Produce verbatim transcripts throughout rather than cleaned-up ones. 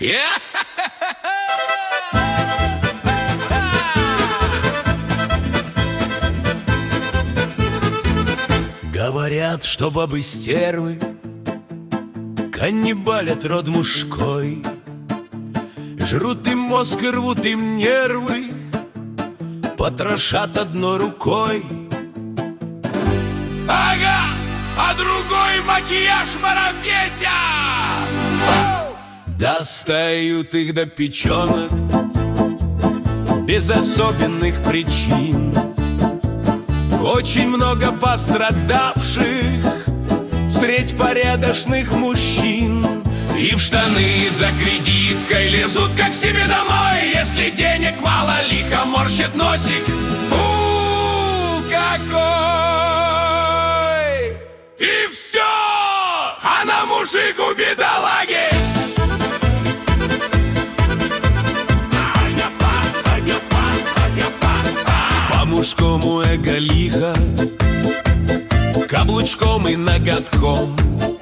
Говорят, что бабы-стервы каннибалят род мужской, жрут им мозг и рвут им нервы, потрошат одной рукой. Ага, а другой макияж марафетя! Достают их до печенок без особенных причин. Очень много пострадавших средь порядочных мужчин. И в штаны за кредиткой лезут как себе домой. Если денег мало, лихо морщит носик. Фу, какой! И все! А на мужик у бедолаги! По-мужскому эго лихо, каблучком и ноготком.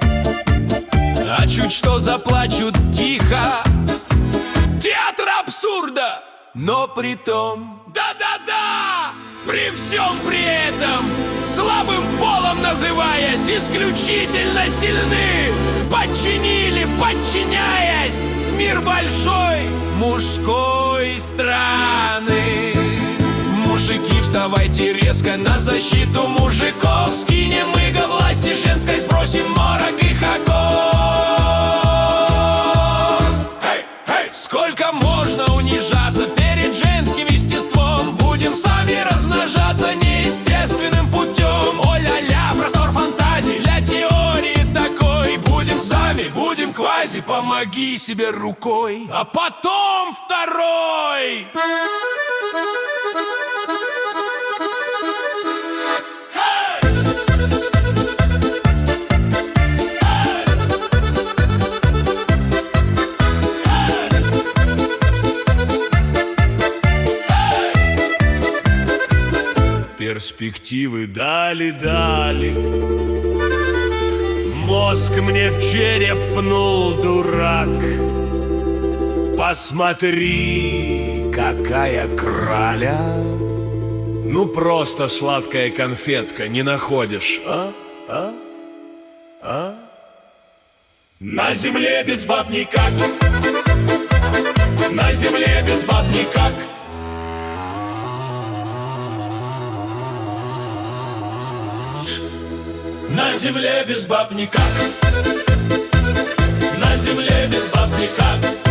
А чуть что заплачут тихо. Театр абсурда, но при том, да-да-да! При всем при этом, слабым полом называясь, исключительно сильны, подчинили, подчиняясь, мир большой мужской страны. Мужики, вставайте резко на защиту мужиков. Скинем иго власти женской, сбросим морок их оков. Hey, hey. Сколько можно унижаться перед женским естеством? Будем сами размножаться неестественным путем. О-ля-ля, простор фантазий для теории такой. Будем сами, будем квази, помоги себе рукой. А потом второй. Перспективы дали-дали. Мозг мне в череп пнул, дурак. Посмотри, какая краля. Ну просто сладкая конфетка, не находишь, а? А? А? На земле без баб никак. На земле без баб никак. На земле без баб никак. На земле без баб никак.